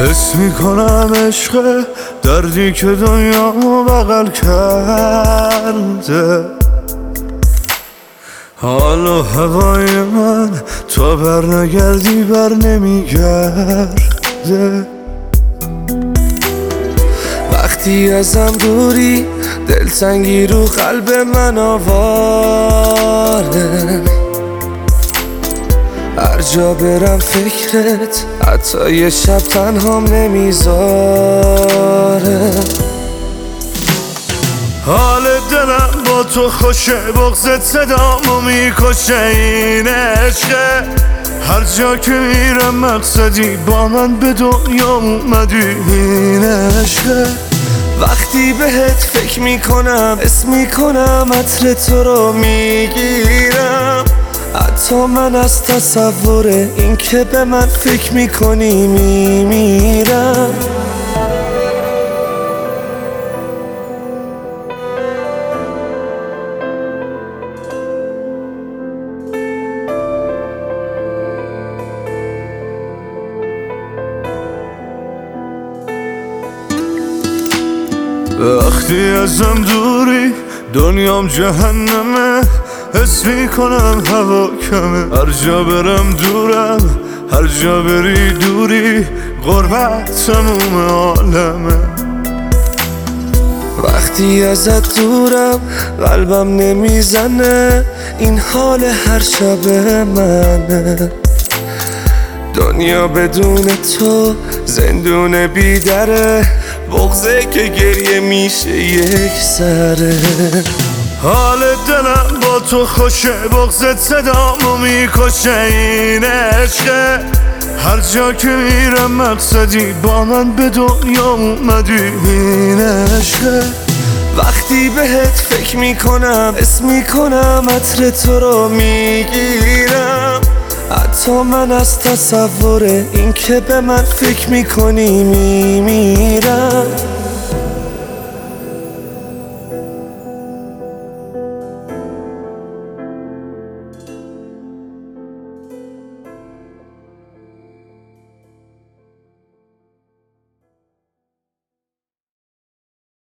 حس میکنم عشق دردی که دنیا بغل کرده. حال و هوای من تا بر نگردی بر نمیگرده. وقتی ازم دوری دلتنگی رو قلب من آواره. هر جا برم فکرت حتی یه شب تنهام نمیذاره. حال دلم با تو خوشه، بغضت صدامو میکشه. این عشقه هر جا که میرم مقصدی، با من به دنیا اومدی. این عشقه وقتی بهت فکر میکنم حس میکنم عطر تو رو میگیرم. حتی من از تصور این که به من فکر میکنی میمیرم. وقتی ازم دوری دنیام جهنمه. حس میکنم هوا کمه، هر جا برم دورم، هر جا بری دوری. غربت تموم عالمه. وقتی ازت دورم قلبم نمیزنه، این حال هر شب منه. دنیا بدون تو زندون بیدره، بغضه که گریه میشه یک سره. حال دلم با تو خوشه، بغضت صدامو میکشه. این عشقه هر جا که میرم مقصدی، با من به دنیا اومدی. این عشقه وقتی بهت فکر میکنم حس میکنم عطر تو رو میگیرم. حتی من از تصور این که به من فکر میکنی میمیرم.